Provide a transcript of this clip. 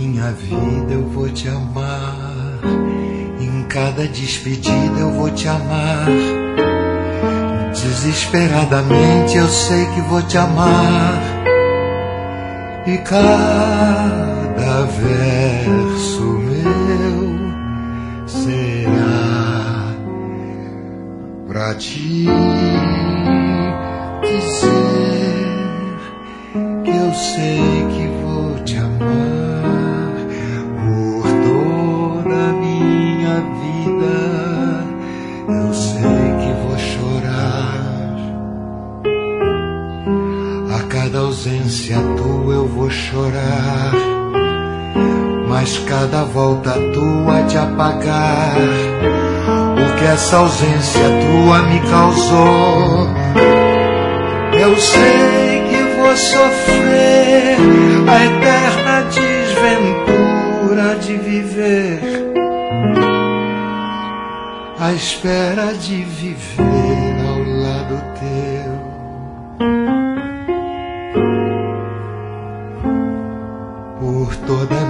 minha vida eu vou te amar, em cada despedida eu vou te amar. Desesperadamente eu sei que vou te amar, e cada verso meu será pra te dizer que eu sei que vou te amar por toda a minha vida. Eu sei que vou chorar, a cada ausência tua eu vou chorar, mas cada volta tua te apagar o que essa ausência tua me causou. Eu sei que vou sofrer a eterna desventura de viver à espera de viver ao lado teu. Por toda